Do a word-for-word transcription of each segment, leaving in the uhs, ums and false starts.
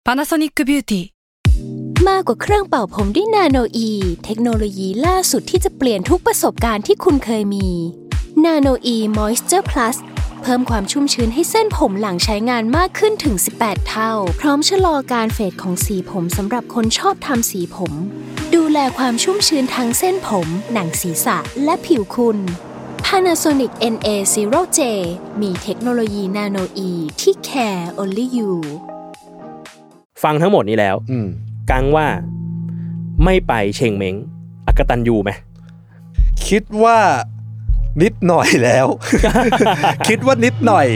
Panasonic Beauty มากกว่าเครื่องเป่าผมด้วยนาโนอีเทคโนโลยีล่าสุดที่จะเปลี่ยนทุกประสบการณ์ที่คุณเคยมีนาโนอีมอยส์เจอร์พลัสเพิ่มความชุ่มชื้นให้เส้นผมหลังใช้งานมากขึ้นถึงสิบแปดเท่าพร้อมชะลอการเฟดของสีผมสำหรับคนชอบทำสีผมดูแลความชุ่มชื้นทั้งเส้นผมหนังศีรษะและผิวคุณ Panasonic เอ็น เอ ศูนย์ เจ มีเทคโนโลยีนาโนอีที่ care only you ฟังทั้งหมดนี้แล้วกังว่าไม่ไปเชงเม้งอกตัญญูไหมคิดว่านิดหน่อยแล้ว คิดว่านิดหน่อย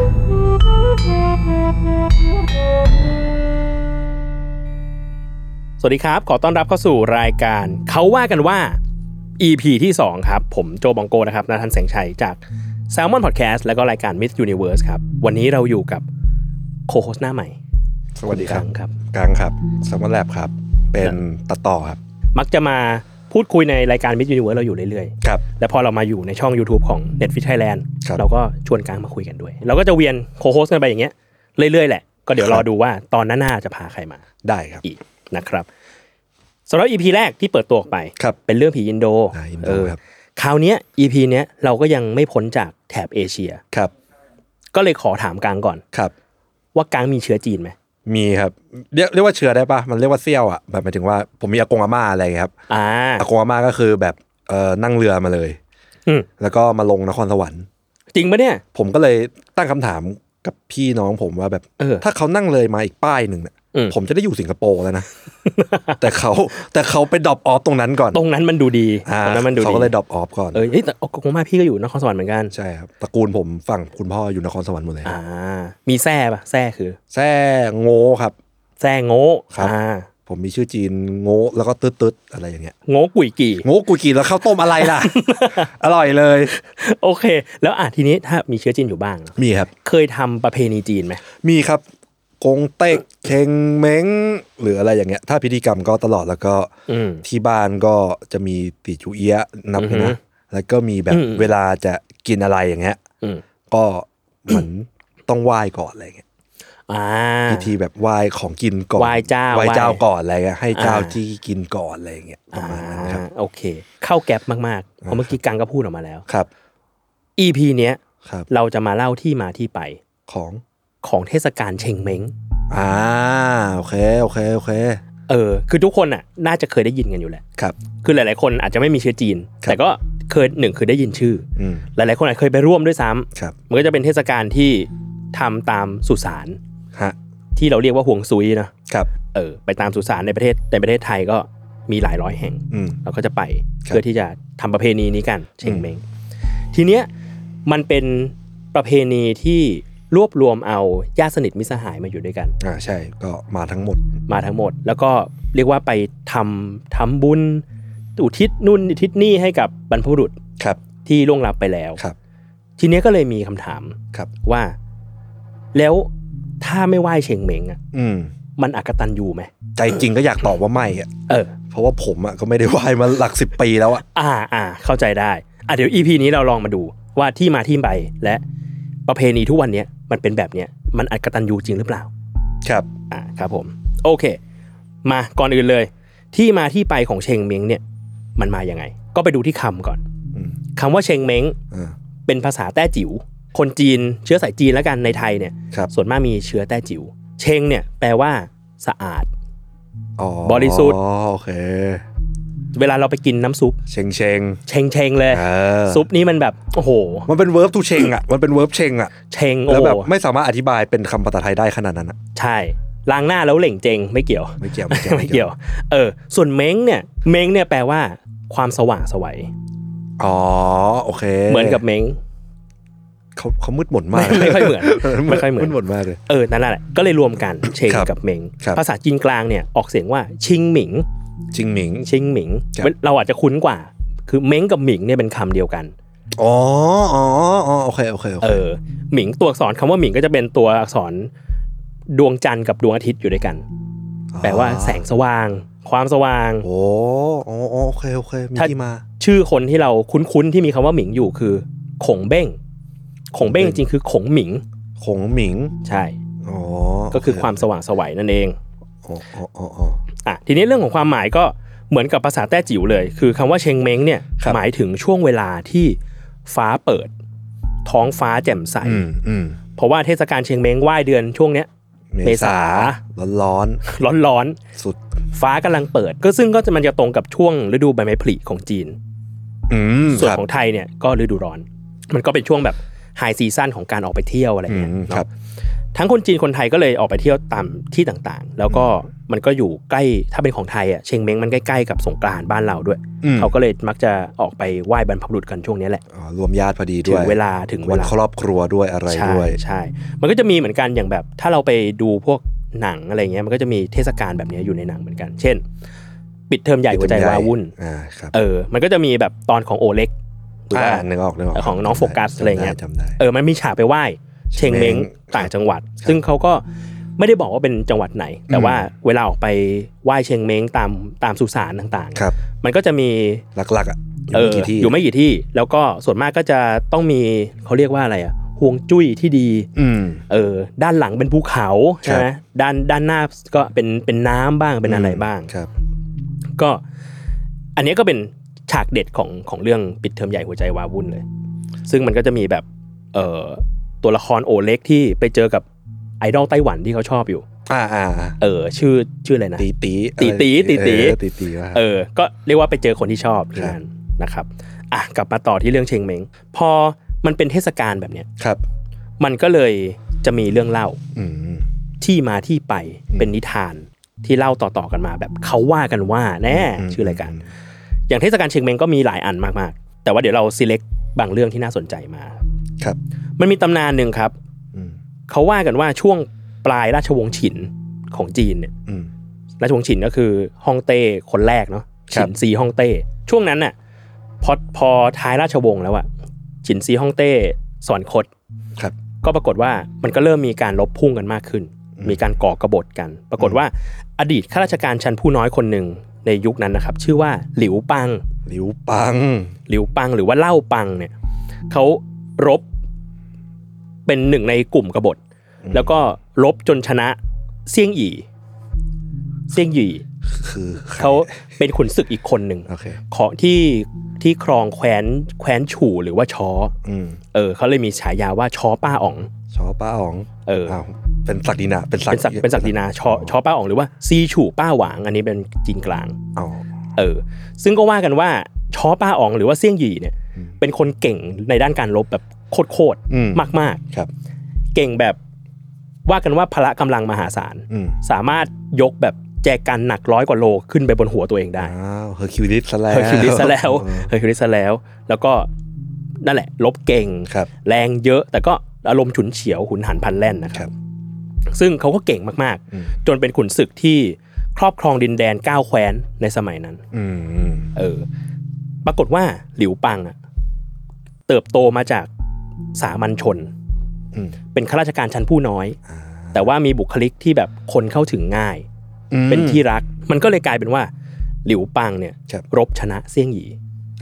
สวัสดีครับขอต้อนรับเข้าสู่รายการเขาว่ากันว่า อี พี ที่สองครับผมโจบองโกนะครับณทันแสงชัยจาก Salmon Podcast แล้วก็รายการ Miss Universe ครับวันนี้เราอยู่กับโคโฮสต์หน้าใหม่สวัสดีครับกังครับสมอลแลบครับเป็นตัดต่อครับมักจะมาพูดคุยในรายการ Miss Universe เราอยู่เรื่อยๆครับแล้วพอเรามาอยู่ในช่อง YouTube ของ Netflix Thailand เราก็ชวนกังมาคุยกันด้วยเราก็จะเวียนโคโฮสต์กันไปอย่างเงี้ยเรื่อยๆแหละก็เดี๋ยวรอดูว่าตอนหน้าๆจะพาใครมาได้ครับอีกนะครับสำหรับ อี พี แรกที่เปิดตัวออกไปเป็นเรื่องผีอินโดเออคราวนี้ อี พี เนี้ยเราก็ยังไม่พ้นจากแถบเอเชียครับก็เลยขอถามกังก่อนครับว่ากังมีเชื้อจีนไหมมีครับเรียกเรียกว่าเชื้อได้ป่ะมันเรียกว่าเซี่ยวอ่ะแบบหมายถึงว่าผมมีอากงอาม่าอะไรครับอ่าอากงอาม่าก็คือแบบเอ่อนั่งเรือมาเลยอืมแล้วก็มาลงนครสวรรค์จริงปะเนี่ยผมก็เลยตั้งคำถามกับพี่น้องผมว่าแบบถ้าเขานั่งเลยมาอีกป้ายนึงเนี่ยผมจะได้อยู่สิงคโปร์แล้วนะ แต่เขาแต่เขาไปดรอปออฟตรงนั้นก่อนตรงนั้นมันดูดีตรงนั้นมันดูดีเขาก็เลยดรอปออฟก่อนเออแต่อากงอาม่าพี่ก็อยู่นครสวรรค์เหมือนกันใช่ครับตระกูลผมฝั่งคุณพ่ออยู่นครสวรรค์หมดเลยอ่ามีแซ่ป่ะแซ่คือแซ่โง่ครับแซ่โง่ครับผมมีชื่อจีนโง่แล้วก็ตึ๊ดๆอะไรอย่างเงี้ยโง่กุยกี่โง่กุยกี่แล้วข้าวต้มอะไรล่ะ อร่อยเลยโอเคแล้วอ่ะทีนี้ถ้ามีเชื้อจีนอยู่บ้างมีครับเคยทำประเพณีจีนไหมมีครับกงเต็กเชงเม้งหรืออะไรอย่างเงี้ยถ้าพิธีกรรมก็ตลอดแล้วก็ที่บ้านก็จะมีตีจูเอียะนับนะแล้วก็มีแบบเวลาจะกินอะไรอย่างเงี้ยก็เหมือนต้องไหว้ก่อนอะไรเงี้ยพิธีแบบไหว้ของกินก่อนไหว้เจ้าไหว้เจ้าก่อนอะไรเงี้ยให้เจ้าที่กินก่อนอะไรเงี้ยประมาณนั้นครับโอเคเข้าแก๊ปมากๆเพราะเมื่อกี้กังก็พูดออกมาแล้วครับอี พี เนี้ยเราจะมาเล่าที่มาที่ไปของของเทศกาลเชงเม้งอ่าโอเคโอเคโอเคเออคือทุกคนอ่ะน่าจะเคยได้ยินกันอยู่แหละครับคือหลายๆคนอาจจะไม่มีเชื้อจีนแต่ก็เคยหนึ่งคือได้ยินชื่อหลายๆคนอาจเคยไปร่วมด้วยซ้ำมันก็จะเป็นเทศกาลที่ทำตามสุสานที่เราเรียกว่าฮวงซุยนะครับเออไปตามสุสานในประเทศในประเทศไทยก็มีหลายร้อยแห่งเราก็จะไปเพื่อที่จะทำประเพณีนี้กันเชงเม้งทีเนี้ยมันเป็นประเพณีที่รวบรวมเอาญาติสนิทมิตรสหายมาอยู่ด้วยกันอ่าใช่ก็มาทั้งหมดมาทั้งหมดแล้วก็เรียกว่าไปทำทำบุญอุทิศนู่นอุทิศนี่ให้กับบรรพบุรุษครับที่ล่วงลับไปแล้วครับทีนี้ก็เลยมีคำถามครับว่าแล้วถ้าไม่ไหว้เชงเม้งอ่ะอืมมันอกตัญญูไหมใจจริงก็อยากตอบว่าไม่อ่ะเออเพราะว่าผมอ่ะก็ไม่ได้ไหว้มาหลักสิบปีแล้วอ่ะอ่าอ่าเข้าใจได้อ่ะเดี๋ยว อี พี นี้เราลองมาดูว่าที่มาที่ไปและประเพณีทุกวันนี้มันเป็นแบบเนี้ยมันอกตัญญูจริงหรือเปล่าครับอ่าครับผมโอเคมาก่อนอื่นเลยที่มาที่ไปของเชงเม้งเนี่ยมันมายังไงก็ไปดูที่คำก่อนคำว่าเชงเม้งเป็นภาษาแต้จิ๋วคนจีนเชื้อสายจีนแล้วกันในไทยเนี่ยส่วนมากมีเชื้อแต้จิ๋วเชงเนี่ยแปลว่าสะอาดบริสุทธิ์อ๋อโอเคเวลาเราไปกินน้ำซุปเชงเชงเชงเชงเลยซุปนี้มันแบบโอ้โหมันเป็นเวิร์บทูเชงอ่ะมันเป็นเวิร์บเชงอ่ะเชงโอ้แล้วแบบไม่สามารถอธิบายเป็นคำภาษาไทยได้ขนาดนั้นอ่ะใช่ล้างหน้าแล้วเหล่งเจงไม่เกี่ยวไม่เกี่ยวไม่เกี่ยวเออส่วนเม้งเนี่ยเม้งเนี่ยแปลว่าความสว่างไสวอ๋อโอเคเหมือนกับเม้งเขาเขามืดมนมากไม่ค่อยเหมือนไม่ค่อยเหมือนมืดมนมากเลยเออนั่นแหละก็เลยรวมกันเชงกับเม้งภาษาจีนกลางเนี่ยออกเสียงว่าชิงหมิงชิงหมิงชิงหมิงเราอาจจะคุ้นกว่าคือเม้งกับหมิงเนี่ยเป็นคำเดียวกันอ๋ออ๋ออ๋อโอเคโอเคเออหมิงตัวอักษรคำว่าหมิงก็จะเป็นตัวอักษรดวงจันทร์กับดวงอาทิตย์อยู่ด้วยกันแปลว่าแสงสว่างความสว่างโอ้โอ้โอเคโอเคมีที่มาชื่อคนที่เราคุ้นๆที่มีคำว่าหมิงอยู่คือขงเบ้งขงเบ้งจริงๆคือขงหมิงขงหมิงใช่อ๋อก็คือความสว่างไสวนั่นเองอ๋ออ๋ออ๋ออ่ะทีนี้เรื่องของความหมายก็เหมือนกับภาษาแต้จิ๋วเลยคือคำว่าเชงเม้งเนี่ยหมายถึงช่วงเวลาที่ฟ้าเปิดท้องฟ้าแจ่มใสเพราะว่าเทศกาลเชงเม้งว่ายเดือนช่วงเนี้ยเมษาร้อนร้อนร้อนร้อนสุดฟ้ากำลังเปิดก็ซึ่งก็จะมันจะตรงกับช่วงฤดูใบไม้ผลิของจีนส่วนของไทยเนี่ยก็ฤดูร้อนมันก็เป็นช่วงแบบไฮซีซั่นของการออกไปเที่ยวอะไรอย่างเงี้ยครับทั้งคนจีนคนไทยก็เลยออกไปเที่ยวตามที่ต่างๆแล้วก็มันก็อยู่ใกล้ถ้าเป็นของไทยอ่ะเชงเม้งมันใกล้ๆกับสงกรานต์บ้านเราด้วยเขาก็เลยมักจะออกไปไหว้บรรพบุรุษกันช่วงนี้แหละอ๋อรวมญาติพอดีด้วยถึงเวลาถึงเวลาครอบครัวด้วยอะไรด้วยใช่มันก็จะมีเหมือนกันอย่างแบบถ้าเราไปดูพวกหนังอะไรเงี้ยมันก็จะมีเทศกาลแบบนี้อยู่ในหนังเหมือนกันเช่นปิดเทอมใหญ่หัวใจวาวุ่นเออมันก็จะมีแบบตอนของโอเล็กหรือว่านึกออกนึกออกของน้องโฟกัสอะไรเงี้ยเออมันมีฉากไปไหว้เชงเม้งต่างจังหวัดซึ่งเขาก็ไม่ได้บอกว่าเป็นจังหวัดไหนแต่ว่าเวลาออกไปไหว้เชงเม้งตามตามสุสานต่างๆมันก็จะมีหลักๆอ่ะเอออยู่ไม่กี่ที่แล้วก็ส่วนมากก็จะต้องมีเขาเรียกว่าอะไรอ่ะฮวงจุ้ยที่ดีเออด้านหลังเป็นภูเขาใช่ไหมด้านด้านหน้าก็เป็นเป็นน้ำบ้างเป็นอะไรบ้างก็อันนี้ก็เป็นฉากเด็ดของของเรื่องปิดเทอมใหญ่หัวใจวาวุ่นเลยซึ่งมันก็จะมีแบบเอ่อตัวละครโอเล็กที่ไปเจอกับไอดอลไต้หวันที่เขาชอบอยู่อ่าอ่าเออชื่อชื่ออะไรนะตีตีตีตีตีตีตีตีเออก็เรียกว่าไปเจอคนที่ชอบที่นั่นนะครับอ่ะกลับมาต่อที่เรื่องเชงเม้งพอมันเป็นเทศกาลแบบเนี้ยครับมันก็เลยจะมีเรื่องเล่าที่มาที่ไปเป็นนิทานที่เล่าต่อๆกันมาแบบเขาว่ากันว่าแน่ชื่อรายการอย่างเทศกาลเชงเม้งก็มีหลายอันมากๆแต่ว่าเดี๋ยวเรา select บางเรื่องที่น่าสนใจมาครับมันมีตำนานหนึ่งครับเขาว่ากันว่าช่วงปลายราชวงศ์ฉินของจีนเนี่ยราชวงศ์ฉินก็คือฮ่องเต้คนแรกเนาะฉินซีฮ่องเต้ช่วงนั้นน่ะพอพอท้ายราชวงศ์แล้วอะฉินซีฮ่องเต้สวรรคตก็ปรากฏว่ามันก็เริ่มมีการลบพุ่งกันมากขึ้นมีการก่อกบฏกันปรากฏว่าอดีตข้าราชการชั้นผู้น้อยคนหนึ่งในยุคนั้นนะครับชื่อว่าหลิวปังหลิวปังหลิวปังหรือว่าเล่าปังเนี่ยเขารบเป็นหนึ่งในกลุ่มกบฏแล้วก็รบจนชนะเซี่ยงอีเซี่ยงอีคือเขาเป็นขุนศึกอีกคนหนึ่ง okay. ของที่ที่ครองแคว้นแคว้นฉู่หรือว่าช้อเออเขาเลยมีฉายาว่าช้อป้าอ๋องช้อป้าอ๋องเออเป็นศักดินาเป็นศักดิ์เป็นศักดินาช้อช้อป้าอ๋องหรือว่าซีฉู่ป้าหวางอันนี้เป็นจีนกลางอ๋อเออซึ่งก็ว่ากันว่าช้อป้าอ๋องหรือว่าเซี่ยงหยี่เนี่ยเป็นคนเก่งในด้านการรบแบบโคตรๆมากๆครับเก่งแบบว่ากันว่าพละกำลังมหาศาลสามารถยกแบบแจกันหนักร้อยกว่าโลขึ้นไปบนหัวตัวเองได้อ้าวเฮอร์คิวลิสซะแล้วเฮอร์คิวลิสซะแล้วเฮอร์คิวลิสซะแล้วแล้วก็นั่นแหละลบเก่งแรงเยอะแต่ก็อารมณ์ฉุนเฉียวหุนหันพลันแล่นนะครับซึ่งเขาก็เก่งมากๆจนเป็นขุนศึกที่ครอบครองดินแดนเก้าแคว้นในสมัยนั้นเออปรากฏว่าหลิวปังอ่ะเติบโตมาจากสามัญชนเป็นข้าราชการชั้นผู้น้อยแต่ว่ามีบุคลิกที่แบบคนเข้าถึงง่ายเป็นที่รักมันก็เลยกลายเป็นว่าหลิวปังเนี่ยรบชนะเซี่ยงหยี่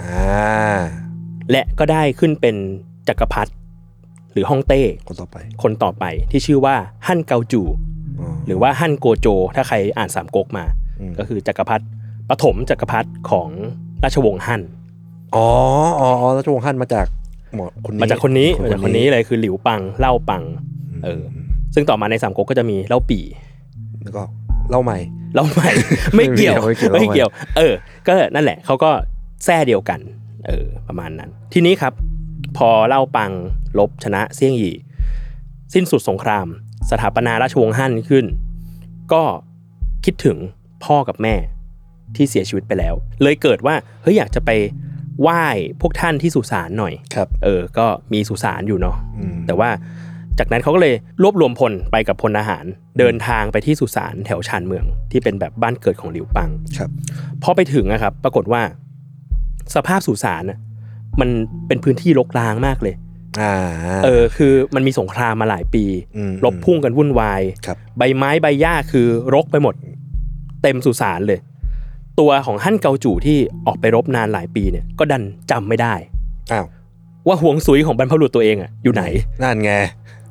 และก็ได้ขึ้นเป็นจักรพรรดิหรือฮ่องเต้คนต่อไปคนต่อไปที่ชื่อว่าฮั่นเกาจูหรือว่าฮั่นโกโจถ้าใครอ่านสามก๊กมาก็คือจักรพรรดิปฐมจักรพรรดิของราชวงศ์ฮั่นอ๋ออ๋อราชวงศ์ฮั่นมาจากคนนี้มาจากคนนี้มาจากคนนี้เลยคือหลิวปังเล่าปังเออซึ่งต่อมาในสามก๊กก็จะมีเล่าปี่แล้วก็เล่าใหม่เล่าใหม่ไม่เกี่ยวไม่เกี่ยวเออก็นั่นแหละเขาก็แท้เดียวกันเออประมาณนั้นทีนี้ครับพอเล่าปังลบชนะเซี่ยงหยี่สิ้นสุดสงครามสถาปนาราชวงศ์ฮั่นขึ้นก็คิดถึงพ่อกับแม่ที่เสียชีวิตไปแล้วเลยเกิดว่าเฮ้ยอยากจะไปไหว้พวกท่านที่สุสานหน่อยครับเออก็มีสุสานอยู่เนาะแต่ว่าจากนั้นเขาก็เลยรวบรวมพลไปกับพลทหารเดินทางไปที่สุสานแถวชานเมืองที่เป็นแบบบ้านเกิดของหลิวปังครับพอไปถึงนะครับปรากฏว่าสภาพสุสานน่ะมันเป็นพื้นที่รกร้างมากเลยอ่าเออคือมันมีสงครามมาหลายปีรบพุ่งกันวุ่นวายใบไม้ใบหญ้าคือรกไปหมดเต็มสุสานเลยตัวของฮั่นเกาจู่ที่ออกไปรบนานหลายปีเนี่ยก็ดันจำไม่ได้อ้าวว่าห่วงซุยของบรรพบุรุษตัวเองอ่ะอยู่ไหนนั่นไง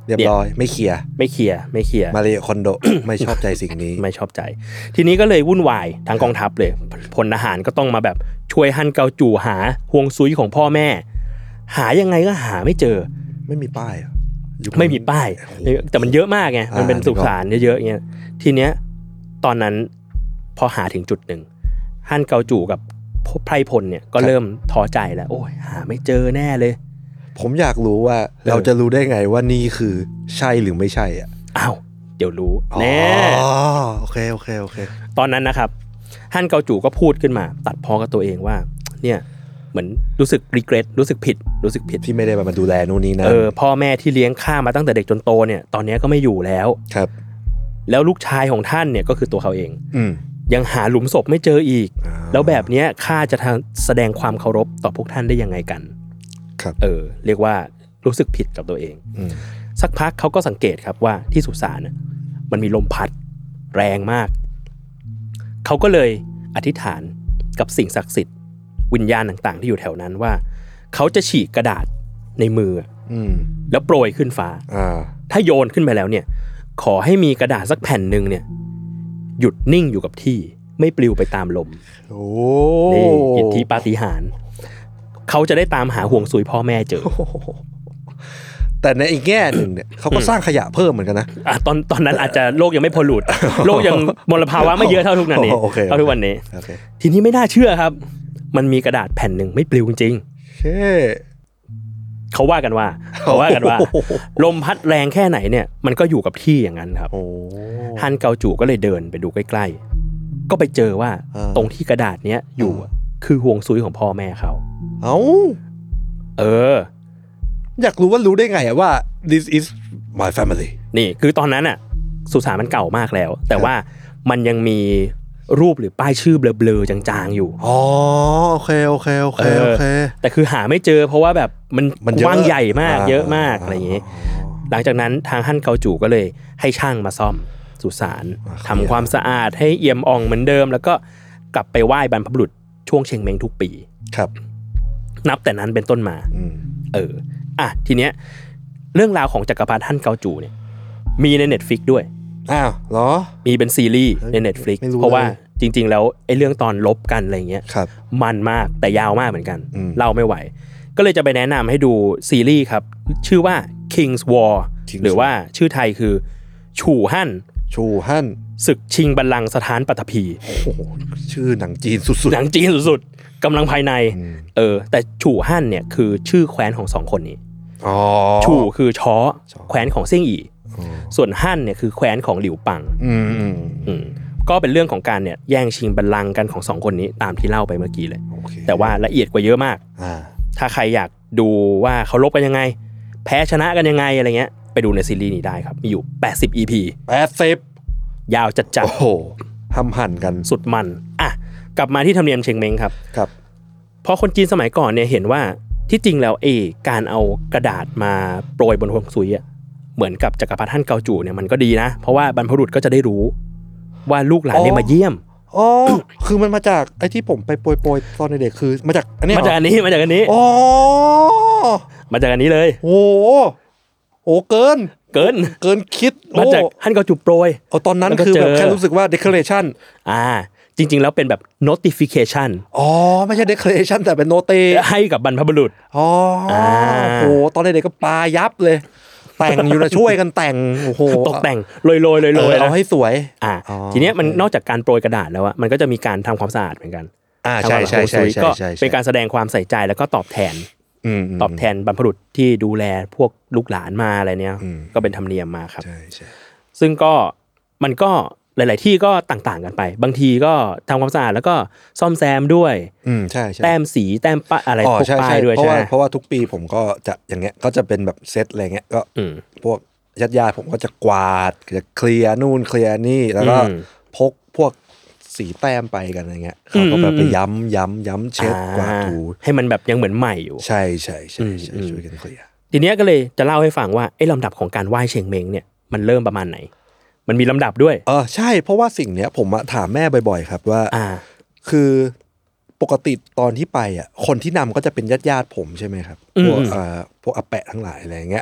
เรียบร้อยไม่เคลียร์ไม่เคลียร์ไม่เคลียร์มาเลยคอนโด ไม่ชอบใจสิ่งนี้ไม่ชอบใจทีนี้ก็เลยวุ่นวายทางกองทัพเลยพลทหารก็ต้องมาแบบช่วยฮั่นเกาจู่หาฮวงซุยของพ่อแม่หายังไงก็หาไม่เจอไม่มีป้ายไม่มีป้ายแต่มันเยอะมากไงมันเป็นสุสานเยอะๆเงี้ยทีเนี้ยตอนนั้นพอหาถึงจุดหนึ่งฮั่นเกาจู่กับไพรพลเนี่ยก็เริ่มท้อใจแล้วโอ้ยหาไม่เจอแน่เลยผมอยากรู้ว่าเราจะรู้ได้ไงว่านี่คือใช่หรือไม่ใช่อ่ะอ้าวเดี๋ยวรู้แน่อ๋อโอเคโอเคโอเคตอนนั้นนะครับฮั่นเกาจู่ก็พูดขึ้นมาตัดพ้อกับตัวเองว่าเนี่ยเหมือนรู้สึกรีเกรสรู้สึกผิดรู้สึกผิดที่ไม่ได้มาดูแลนู่นนี่นั่นเออพ่อแม่ที่เลี้ยงข้ามาตั้งแต่เด็กจนโตเนี่ยตอนนี้ก็ไม่อยู่แล้วครับแล้วลูกชายของท่านเนี่ยก็คือตัวเขาเองอืมยังหาหลุมศพไม่เจออีกแล้วแบบนี้ข้าจะแสดงความเคารพต่อพวกท่านได้ยังไงกันครับเออเรียกว่ารู้สึกผิดกับตัวเองสักพักเขาก็สังเกตครับว่าที่สุสานน่ะมันมีลมพัดแรงมากเขาก็เลยอธิษฐานกับสิ่งศักดิ์สิทธิ์วิญญาณต่างๆที่อยู่แถวนั้นว่าเขาจะฉีกกระดาษในมือแล้วโปรยขึ้นฟ้าถ้าโยนขึ้นไปแล้วเนี่ยขอให้มีกระดาษสักแผ่นนึงเนี่ยหยุดนิ่งอยู่กับที่ไม่ปลิวไปตามลมโอ้นี่อิทธิปาฏิหาริย์เขาจะได้ตามหาห่วงซุยพ่อแม่เจอแต่ในอีกแง่หนึ่งเนี่ยเขาก็สร้างขยะเพิ่มเหมือนกันนะอ่ะตอนตอนนั้นอาจจะโลกยังไม่พอลูดโลกยังมลภาวะไม่เยอะเท่าทุกนั้นนี้เท่าทุกวันนี้ทีนี้ไม่น่าเชื่อครับมันมีกระดาษแผ่นหนึ่งไม่ปลิวจริงๆเช่เขาว่ากันว่าเขาว่ากันว่าลมพัดแรงแค่ไหนเนี่ยมันก็อยู่กับที่อย่างนั้นครับฮั่นเกาจู่ก็เลยเดินไปดูใกล้ๆก็ไปเจอว่าตรงที่กระดาษเนี้ยอยู่คือห่วงซุยของพ่อแม่เขาเอ้าเอออยากรู้ว่ารู้ได้ไงอะว่า this is my family นี่คือตอนนั้นอะสุสานมันเก่ามากแล้วแต่ว่ามันยังมีรูปหรือป้ายชื่อเบลอๆจางๆอยู่อ๋อโอเคโอเคโอเคโอเคแต่คือหาไม่เจอเพราะว่าแบบมันกว้างใหญ่มากเยอะมากอะไรอย่างงี้หลังจากนั้นทางฮั่นเกาจู่ก็เลยให้ช่างมาซ่อมสุสานทำความสะอาดให้เอี่ยมอ่องเหมือนเดิมแล้วก็กลับไปไหว้บรรพบุรุษช่วงเชงเม้งทุกปีครับนับแต่นั้นเป็นต้นมาเอออ่ะทีเนี้ยเรื่องราวของจักรพรรดิฮั่นเกาจู่เนี่ยมีใน Netflix ด้วยอ้าวเหรอมีเป็นซีรีส์ใน Netflix เพราะว่าจริงๆแล้วไอ้เรื่องตอนลบกันอะไรเงี้ยมันมากแต่ยาวมากเหมือนกันเล่าไม่ไหวก็เลยจะไปแนะนำให้ดูซีรีส์ครับชื่อว่า King's War หรือว่าชื่อไทยคือชู่ฮั่นชู่ฮั่นศึกชิงบัลลังก์สถานปัตภีโอ้โหชื่อหนังจีนสุดๆหนังจีนสุดๆกำลังภายในเออแต่ชู่ฮั่นเนี่ยคือชื่อแคว้นของสองคนนี้อ๋อชู่คือช้อแคว้นของเซี่ยงอี่ส่วนฮั่นเนี่ยคือแคว้นของหลิวปังอืมอืมก็เป็นเรื่องของการเนี่ยแย่งชิงบัลลังก์กันของสองคนนี้ตามที่เล่าไปเมื่อกี้เลย okay. แต่ว่าละเอียดกว่าเยอะมากถ้าใครอยากดูว่าเขาลบกันยังไงแพ้ชนะกันยังไงอะไรเงี้ยไปดูในซีรีส์นี้ได้ครับมีอยู่แปดสิบ อี พีแปดสิบยาวจัดๆโอ้โหห้ำหั่นกันสุดมันอ่ะกลับมาที่ธรรมเนียมเชงเม้งครับครับพอคนจีนสมัยก่อนเนี่ยเห็นว่าที่จริงแล้วเอการเอากระดาษมาโปรยบนห่วงซุยอ่ะเหมือนกับจักรพรรดิฮั่นเกาจู่เนี่ยมันก็ดีนะเพราะว่าบรรพบุรุษก็จะได้รู้ว่าลูกหลานเนี่ยมาเยี่ยมอ๋อคือมันมาจากไอ้ที่ผมไปโปรยๆตอนเด็กคือมาจากอันนี้มาจากอันนี้มาจากอันนี้อ๋อมาจากอันนี้เลยโอ้โหเกินเกินเกินคิดมาจากฮั่นเกาจู่โปรยอ๋อตอนนั้นคือแบบแค่รู้สึกว่า declaration อ่าจริงๆแล้วเป็นแบบ notification อ๋อไม่ใช่ declaration แต่เป็น note ให้กับบรรพบุรุษอ๋อโอ้โหตอนเด็กๆก็ปายับเลยแต่งอยู่นะช่วยกันแต่งโอ้โหตกแต่งโรยๆโรยๆเอาให้สวยอ่าทีเนี้ยมันนอกจากการโปรยกระดาษแล้วอะมันก็จะมีการทำความสะอาดเหมือนกันอ่าใช่ใช่ใช่ก็เป็นการแสดงความใส่ใจแล้วก็ตอบแทนตอบแทนบรรพบุรุษที่ดูแลพวกลูกหลานมาอะไรเนี้ยก็เป็นธรรมเนียมมาครับใช่ใช่ซึ่งก็มันก็หลายๆที่ก็ต่างๆกันไปบางทีก็ทำความสะอาดแล้วก็ซ่อมแซมด้วยอืมใช่แต้มสีแต้มป้ายอะไรพวกป้ายด้วยใช่เพราะว่าทุกปีผมก็จะอย่างเงี้ยก็จะเป็นแบบเซตอะไรเงี้ยก็พวกญาติๆผมก็จะกวาดจะเคลียร์นู่นเคลียร์นี่แล้วก็พกพวกสีแต้มไปกันอะไรเงี้ยเขาก็แบบไปย้ำย้ำย้ำเช็ดกวาดถูให้มันแบบยังเหมือนใหม่อยู่ใช่ใช่ใช่ใช่ช่วยกันเคลียร์ทีเนี้ยก็เลยจะเล่าให้ฟังว่าไอ้ลำดับของการไหว้เชงเม้งเนี่ยมันเริ่มประมาณไหนมันมีลำดับด้วยเออใช่เพราะว่าสิ่งเนี้ยผมถามแม่บ่อยๆครับว่าอ่าคือปกติตอนที่ไปอ่ะคนที่นำก็จะเป็นญาติๆผมใช่ไหมครับพวกเอ่อพวกอาแปะทั้งหลายอะไรเงี้ย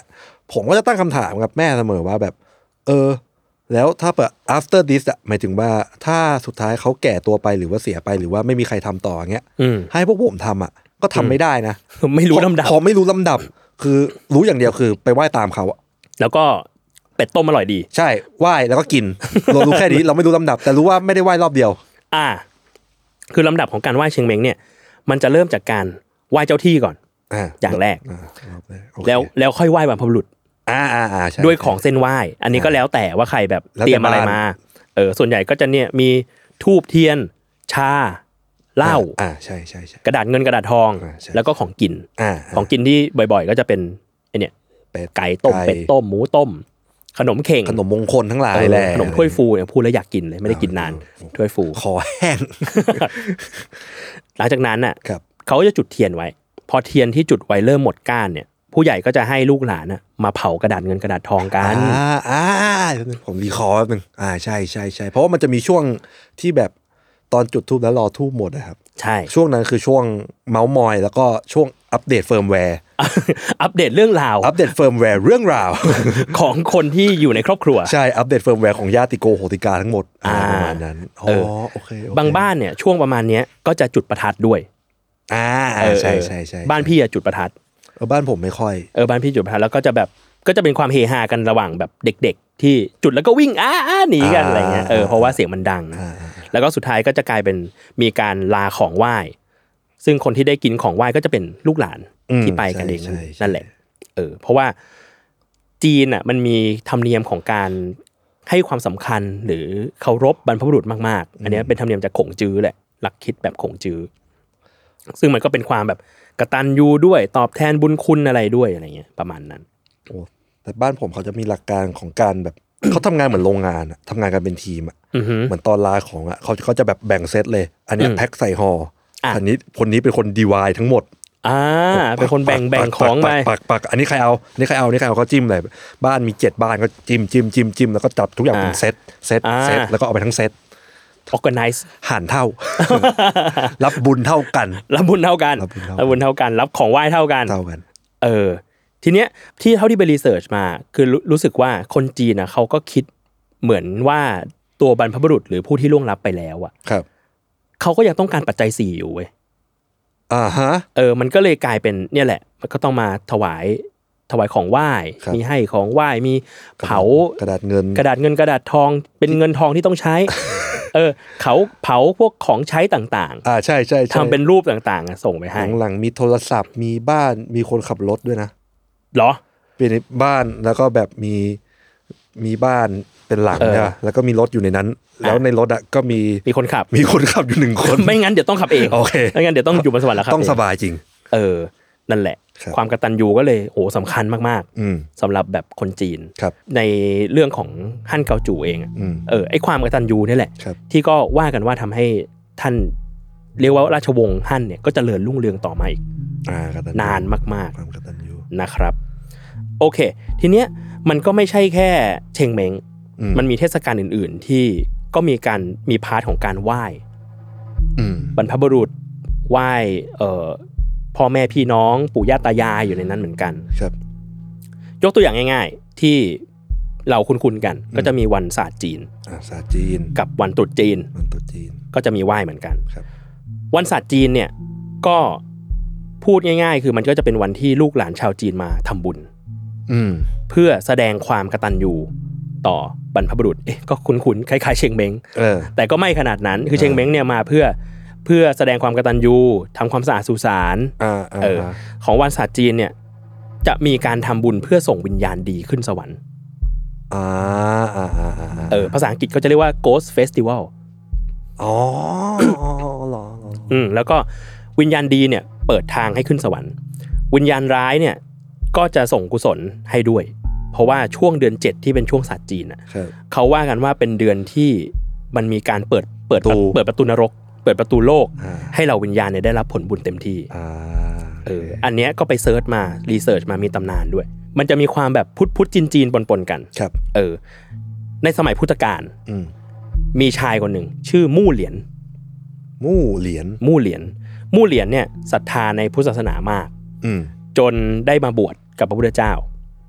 ผมก็จะตั้งคำถามกับแม่เสมอว่าแบบเออแล้วถ้าแบบ after this อ่ะหมายถึงว่าถ้าสุดท้ายเขาแก่ตัวไปหรือว่าเสียไปหรือว่าไม่มีใครทำต่ออย่างเงี้ยให้พวกผมทำอ่ะก็ทำไม่ได้นะไม่รู้ลำดับพอไม่รู้ลำดับคือรู้อย่างเดียวคือไปไหว้ตามเขาอ่ะแล้วก็เป็ดต้มอร่อยดีใช่ไหว้แล้วก็กินเรารู้แค่นี้เราไม่รู้ลำดับแต่รู้ว่าไม่ได้ไหว้รอบเดียวอ่าคือลำดับของการไหว้เชงเม้งเนี่ยมันจะเริ่มจากการไหว้เจ้าที่ก่อนอ่าอย่างแรกแล้วแล้วค่อยไหว้บรรพบุรุษอ่าอ่าอ่าใช่ด้วยของเส้นไหว้อันนี้ก็แล้วแต่ว่าใครแบบเตรียมอะไรมาเออส่วนใหญ่ก็จะเนี่ยมีธูปเทียนชาเหล้าอ่าใช่ใช่ใช่กระดาษเงินกระดาษทองแล้วก็ของกินอ่าของกินที่บ่อยๆก็จะเป็นไอเนี่ยไก่ต้มเป็ดต้มหมูต้มขนมเข่งขนมมงคลทั้งหลายแหละขนมถ้วยฟูเนี่ยพูดแล้วอยากกินเลยไม่ได้กินนานถ้วยฟูคอแห้งหลังจากนั้นน่ะเขาจะจุดเทียนไว้พอเทียนที่จุดไว้เริ่มหมดก้านเนี่ยผู้ใหญ่ก็จะให้ลูกหลานน่ะมาเผากระดาษเงินกระดาษทองกันอ่าอ่าผมรีคอร์แป๊บนึงอ่าใช่ใช่ใช่เพราะว่ามันจะมีช่วงที่แบบตอนจุดธูปแล้วรอธูปหมดนะครับใช่ช่วงนั้นคือช่วงเมาส์มอยแล้วก็ช่วงอัปเดตเฟิร์มแวร์อัปเดตเรื่องราวอัปเดตเฟิร์มแวร์เรื่องราวของคนที่อยู่ในครอบครัวใช่อัปเดตเฟิร์มแวร์ของญาติโกโหติกาทั้งหมดประมาณนั้นอ๋อโอเคบางบ้านเนี่ยช่วงประมาณนี้ก็จะจุดประทัดด้วยอ่าใช่ใช่ใช่บ้านพี่อะจุดประทัดเออบ้านผมไม่ค่อยเออบ้านพี่จุดประทัดแล้วก็จะแบบก็จะเป็นความเฮฮากันระหว่างแบบเด็กๆที่จุดแล้วก็วิ่งอ้าอ้าหนีกันอะไรเงี้ยเออเพราะว่าเสียงมันดังแล้วก็สุดท้ายก็จะกลายเป็นมีการลาของไหว้ซึ่งคนที่ได้กินของไหว้ก็จะเป็นลูกหลานที่ไปกันเองนั่นแหละเออเพราะว่าจีนอ่ะมันมีธรรมเนียมของการให้ความสำคัญหรือเคารพบรรพบุรุษมากๆอันนี้เป็นธรรมเนียมจากขงจื้อแหละหลักคิดแบบขงจื้อซึ่งมันก็เป็นความแบบกตัญญูด้วยตอบแทนบุญคุณอะไรด้วยอะไรเงี้ยประมาณนั้นโอ้แต่บ้านผมเขาจะมีหลักการของการแบบ เขาทำงานเหมือนโรงงานอะทำงานกันเป็นทีมอะเหมือนตอนลาของอะเขาเขาจะแบบแบ่งเซตเลยอันนี้แพ็คใส่ห่ออันนี้คนนี้เป็นคนดีวายทั้งหมดอ่าเป็นคนแบ่งแบ่งของไปปักปักอันนี้ใครเอาอันนี้ใครเอาอันนี้ใครเอาก็จิ้มเลยบ้านมีเจ็ดบ้านก็จิ้มจิ้มจิ้มจิ้มแล้วก็จับทุกอย่างเป็นเซตเซตเซตแล้วก็เอาไปทั้งเซต organize หารเท่า รับบุญเท่ากันรับบุญเท่ากันรับบุญเท่ากันรับของไหว้เท่ากันเท่ากันเออทีเนี้ยที่เท่าที่ไปรีเสิร์ชมาคือรู้สึกว่าคนจีนนะเขาก็คิดเหมือนว่าตัวบรรพบุรุษหรือผู้ที่ล่วงลับไปแล้วอ่ะครับเขาก็ยังต้องการปัจจัยสี่อยู่เว้ยอ่าฮะเออมันก็เลยกลายเป็นเนี่ยแหละมันก็ต้องมาถวายถวายของไหว้มีให้ของไหว้มีเผากระดาษเงินกระดาษเงินกระดาษทองเป็นเงินทองที่ต้องใช้เออเขาเผาพวกของใช้ต่างๆอ่าใช่ใช่ทำเป็นรูปต่างๆส่งไปให้หลังๆมีโทรศัพท์มีบ้านมีคนขับรถด้วยนะหรอเป็นบ้านแล้วก็แบบมีมีบ้านเป็นหลังใช่ป่ะแล้วก็มีรถอยู่ในนั้นแล้วในรถอ่ะก็มีมีคนขับมีคนขับอยู่หนึ่งคนไม่งั้นเดี๋ยวต้องขับเองโอเคไม่งั้นเดี๋ยวต้องอยู่บนสวรรค์แล้วครับต้องสบายจริงเออนั่นแหละความกตัญญูก็เลยโหสำคัญมากๆสำหรับแบบคนจีนในเรื่องของฮั่นเกาจูเองเออไอความกตัญญูนี่แหละที่ก็ว่ากันว่าทำให้ท่านเรียกว่าราชวงศ์ฮั่นเนี่ยก็เจริญรุ่งเรืองต่อมาอีกนานมากๆนะครับโอเคทีเนี้ยมันก็ไม่ใช่แค่เชงเม้งมันมีเทศกาลอื่นๆที่ก็มีการมีพาร์ทของการไหว้บรรพบุรุษไหว้เอ่อพ่อแม่พี่น้องปู่ย่าตายายอยู่ในนั้นเหมือนกันครับยกตัวอย่างง่ายๆที่เราคุ้นๆกันก็จะมีวันศาสตร์จีนอ่าศาสตร์จีนกับวันตรุษจีนวันตรุษจีนก็จะมีไหว้เหมือนกันครับวันศาสตร์จีนเนี่ยก็พูดง่ายๆคือมันก็จะเป็นวันที่ลูกหลานชาวจีนมาทำบุญเพื่อแสดงความกตัญญูต่อบรรพบุรุษเอ๊ะก็คุ้นๆคล้ายๆเชงเม้งแต่ก็ไม่ขนาดนั้นคือเชงเม้งเนี่ยมาเพื่อเพื่อแสดงความกตัญญูทำความสะอาดสุสานเออของวันศาสตร์จีนเนี่ยจะมีการทำบุญเพื่อส่งวิญญาณดีขึ้นสวรรค์อ่าเออภาษาอังกฤษเขาจะเรียกว่า Ghost Festival อ๋อเหรออืมแล้วก็วิญญาณดีเนี่ยเปิดทางให้ขึ้นสวรรค์วิญญาณร้ายเนี่ยก็จะส่งกุศลให้ด้วยเพราะว่าช่วงเดือนเจ็ดที่เป็นช่วงศาสตร์จีนอ่ะเขาว่ากันว่าเป็นเดือนที่มันมีการเปิดเปิดเปิดประตูนรกเปิดประตูโลกให้เราวิญญาณเนี่ยได้รับผลบุญเต็มที่เอออันเนี้ยก็ไปเซิร์ชมารีเสิร์ชมามีตำนานด้วยมันจะมีความแบบพุทธพุทธจีนจีนปนๆกันครับเออในสมัยพุทธกาลมีชายคนหนึ่งชื่อมู่เหลียนมู่เหลียนมู่เหลียนมู่เหลียนเนี่ยศรัทธาในพุทธศาสนามากจนได้มาบวชกับพระพุทธเจ้า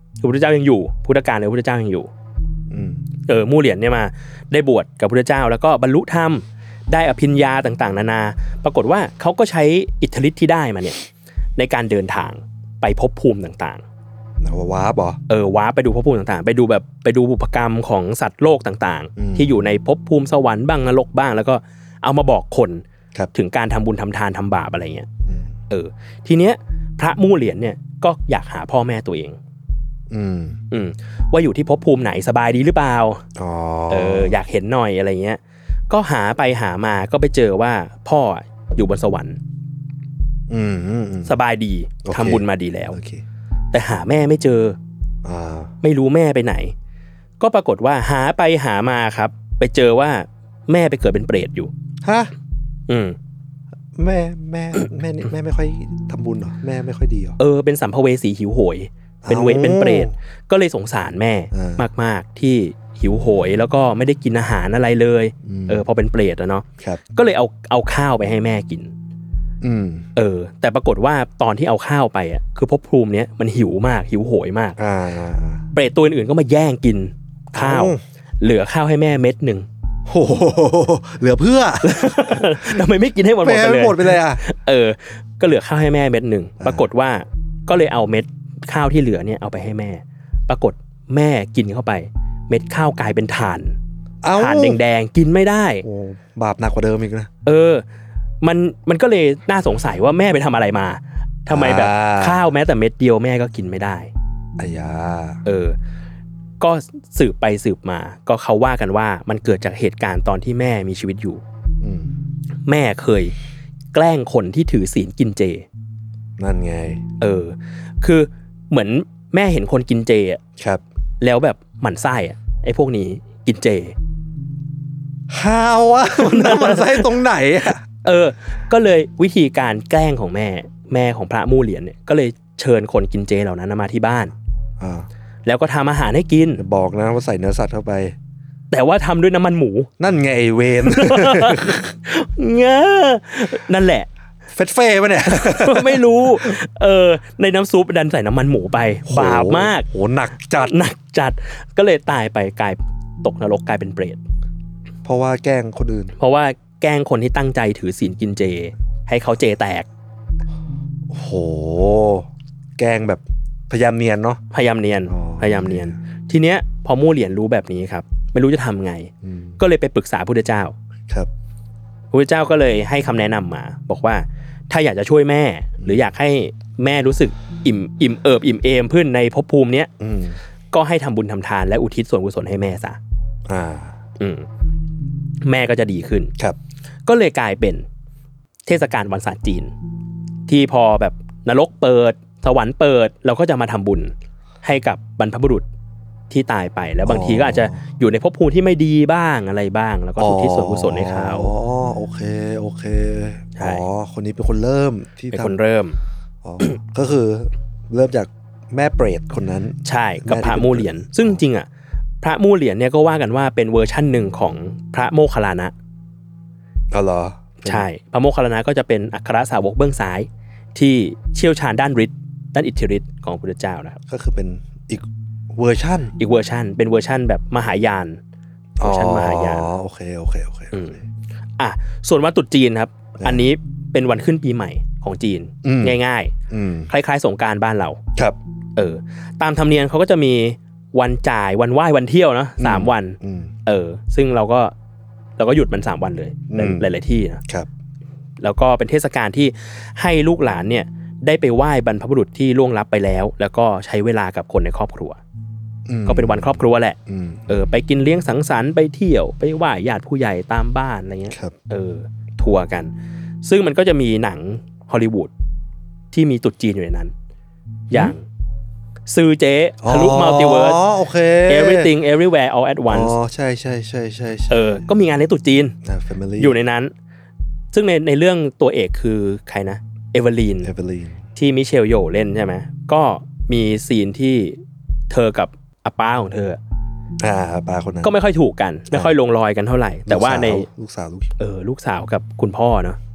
พระพุทธเจ้ายังอยู่พุทธกาลเนี่ยพระพุทธเจ้ายังอยู่เออมู่เหรียญเนี่ยมาได้บวชกับพระพุทธเจ้าแล้วก็บรรลุธรรมได้อภิญญาต่างๆนานาปรากฏว่าเขาก็ใช้อิทธิฤทธิ์ที่ได้มาเนี่ยในการเดินทางไปภพภูมิต่างๆนะว้าบเหรอเออว้าไปดูภพภูมิต่างๆไปดูแบบไปดูบุพกรรมของสัตว์โลกต่างๆที่อยู่ในภพภูมิสวรรค์บ้างนรกบ้างแล้วก็เอามาบอกคนถึงการทำบุญทำทานทำบาปอะไรเงี้ยเออทีเนี้ยพระมู่เหรียญเนี่ยก็อยากหาพ่อแม่ตัวเองอืมอืมว่าอยู่ที่ภพภูมิไหนสบายดีหรือเปล่าอ๋อเอออยากเห็นหน่อยอะไรเงี้ยก็หาไปหามาก็ไปเจอว่าพ่ออยู่บนสวรรค์อืมสบายดีทำบุญมาดีแล้วแต่หาแม่ไม่เจออ่าไม่รู้แม่ไปไหนก็ปรากฏว่าหาไปหามาครับไปเจอว่าแม่ไปเกิดเป็นเปรตอยู่ฮะอืมแม่แม่แม่แม่ไม่ค่อยทำบุญเหรอแม่ไม่ค่อยดีเหรอเออเป็นสัมภเวสีหิวโหยเป็นเวทเป็นเปรตก็เลยสงสารแม่มากๆที่หิวโหยแล้วก็ไม่ได้กินอาหารอะไรเลยเออพอเป็นเปรตอะเนาะก็เลยเอาเอาข้าวไปให้แม่กินเออแต่ปรากฏว่าตอนที่เอาข้าวไปอ่ะคือภพภูมิเนี้ยมันหิวมากหิวโหยมากเปรตตัวอื่นๆก็มาแย่งกินข้าวเหลือข้าวให้แม่เม็ดนึงโอ้เหลือเพื่อทำไมไม่กินให้หมดไปเลยหมดไปเลยอ่ะเออก็เหลือข้าวให้แม่เม็ดนึงปรากฏว่าก็เลยเอาเม็ดข้าวที่เหลือเนี่ยเอาไปให้แม่ปรากฏแม่กินเข้าไปเม็ดข้าวกลายเป็นถ่านถ่านแดงๆกินไม่ได้โอ้บาปหนักกว่าเดิมอีกนะเออมันมันก็เลยน่าสงสัยว่าแม่ไปทำอะไรมาทำไมแบบข้าวแม้แต่เม็ดเดียวแม่ก็กินไม่ได้อายาเออก็สืบไปสืบมาก็เขาว่ากันว่ามันเกิดจากเหตุการณ์ตอนที่แม่มีชีวิตอยู่แม่เคยแกล้งคนที่ถือศีลกินเจนั่นไงเออคือเหมือนแม่เห็นคนกินเจอ่ะครับแล้วแบบหมั่นไส้อ่ะไอ้พวกนี้กินเจฮาวอ่ะมันหมั่นไส้ตรงไหนอ่ะเออก็เลยวิธีการแกล้งของแม่แม่ของพระมู่เหรียญเนี่ยก็เลยเชิญคนกินเจเหล่านั้นมาที่บ้านอ่าแล้วก็ทำอาหารให้กินบอกนะว่าใส่เนื้อสัตว์เข้าไปแต่ว่าทำด้วยน้ำมันหมูนั่นไงเวนเงี้ยนั่นแหละเฟสเฟ่ป่ะเนี่ยไม่รู้เออในน้ำซุปดันใส่น้ำมันหมูไปบาปมากโหหนักจัดหนักจัดก็เลยตายไปกลายตกนรกกลายเป็นเปรตเพราะว่าแกล้งคนอื่นเพราะว่าแกล้งคนที่ตั้งใจถือศีลกินเจให้เขาเจแตกโหแกล้งแบบพยายามเนียนเนาะพยายามเนียนพยายามเนียนทีเนี้ยพอมู่เหรียญรู้แบบนี้ครับไม่รู้จะทำไงก็เลยไปปรึกษาพระพุทธเจ้าครับพระพุทธเจ้าก็เลยให้คำแนะนำมาบอกว่าถ้าอยากจะช่วยแม่หรืออยากให้แม่รู้สึกอิ่มอิ่มเอิบอิ่มเอมขึ้นในภพภูมิเนี้ยก็ให้ทำบุญทำทานและอุทิศส่วนกุศลให้แม่ซะอ่าอืมแม่ก็จะดีขึ้นครับก็เลยกลายเป็นเทศกาลวันศาสตร์จีนที่พอแบบนรกเปิดสวรรค์เปิดเราก็จะมาทำบุญให้กับบรรพบุรุษที่ตายไปแล้วบางทีก็อาจจะอยู่ในภพภูมิที่ไม่ดีบ้างอะไรบ้างแล้วก็อุทิศส่วนกุศลให้เขาอ๋อโอเคโอเคอ๋อคนนี้เป็นคนเริ่มที่เป็นคนเริ่มอ๋อก็คือเริ่มจากแม่เปรตคนนั้นใช่กับพระมู่เหรียญซึ่งจริงอ่ะพระมู่เหรียญเนี่ยก็ว่ากันว่าเป็นเวอร์ชั่นหนึ่งของพระโมคคัลลานะอ๋อเหรอใช่พระโมคคัลลานะก็จะเป็นอัครสาวกเบื้องซ้ายที่เชี่ยวชาญด้านฤทธิ์ด้านอิทธิฤทธิ์ของพระพุทธเจ้านะครับก็คือเป็นอีกเวอร์ชันอีกเวอร์ชันเป็นเวอร์ชันแบบมหายานเวอร์ชันมหายานอ๋อโอเคโอเคโอเคอ่ะส่วนวันตรุษจีนครับอันนี้เป็นวันขึ้นปีใหม่ของจีนง่ายๆคล้ายๆสงกรานต์บ้านเราครับเออตามธรรมเนียมเขาก็จะมีวันจ่ายวันไหว้วันเที่ยวเนาะสามวันเออซึ่งเราก็เราก็หยุดมันสามวันเลยหลายๆที่นะครับแล้วก็เป็นเทศกาลที่ให้ลูกหลานเนี่ยได้ไปไหว้บรรพบุรุษที่ล่วงลับไปแล้วแล้วก็ใช้เวลากับคนในครอบครัวก็เป็นวันครอบครัวแหละเออไปกินเลี้ยงสังสรรค์ไปเที่ยวไปไหว้ญาติผู้ใหญ่ตามบ้านอะไรเงี้ยเออทัวร์กันซึ่งมันก็จะมีหนังฮอลลีวูดที่มีตรุษจีนอยู่ในนั้นอย่างซือเจ๊ทะลุมัลติเวิร์สอ๋อโอเค everything everywhere all at once อ๋อใช่ใช่ใช่ใช่เออก็มีงานในตรุษจีนอยู่ในนั้นซึ่งในในเรื่องตัวเอกคือใครนะเอเวอรีนเอเวอรีนที่มิเชลโยเล่นใช่ไหมก็มีซีนที่เธอกับอาป้าของเธออ่าอาป้าคนนั้นก็ไม่ค่อยถูกกันไม่ค่อยลงรอยกันเท่าไหร่แต่ว่าในลูกสาวลูกเออลูกสาวกับคุณพ่อเนาะ